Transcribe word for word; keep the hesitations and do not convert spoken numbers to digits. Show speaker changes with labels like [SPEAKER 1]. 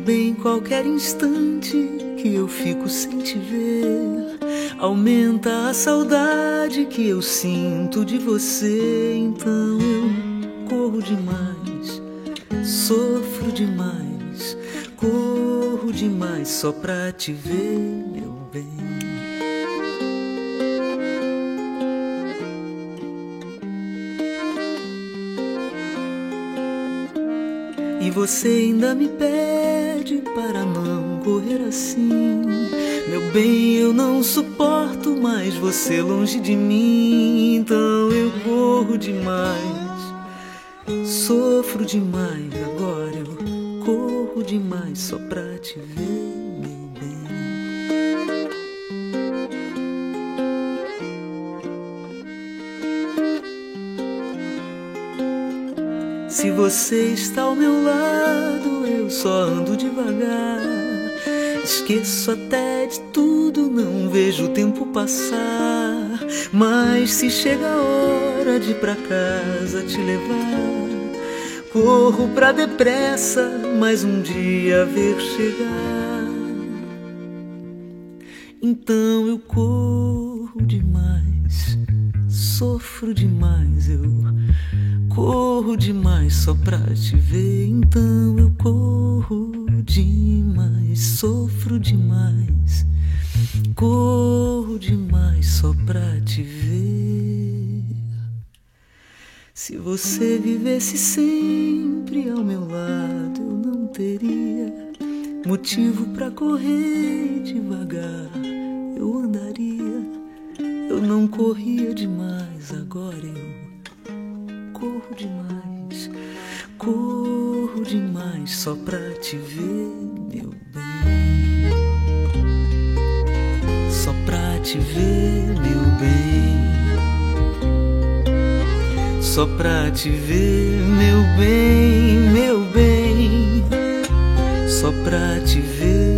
[SPEAKER 1] bem, qualquer instante que eu fico sem te ver aumenta a saudade que eu sinto de você. Então eu corro demais, sofro demais, corro demais só pra te ver, meu bem. E você ainda me pede para não correr assim. Meu bem, eu não suporto mais você longe de mim. Então eu corro demais, sofro demais. Agora eu corro demais só pra te ver, meu bem. Se você está ao meu lado, eu só ando devagar. Esqueço até de tudo, não vejo o tempo passar. Mas se chega a hora de ir pra casa te levar, corro pra depressa, mais um dia ver chegar. Então eu corro demais, sofro demais, eu corro demais só pra te ver. Então eu corro demais, sofro demais, corro demais só pra te ver. Se você vivesse sempre ao meu lado, eu não teria motivo pra correr devagar. Eu andaria, eu não corria demais. Agora eu corro demais, corro demais só pra te ver, meu bem. Só pra te ver, meu bem. Só pra te ver, meu bem, meu bem. Só pra te ver.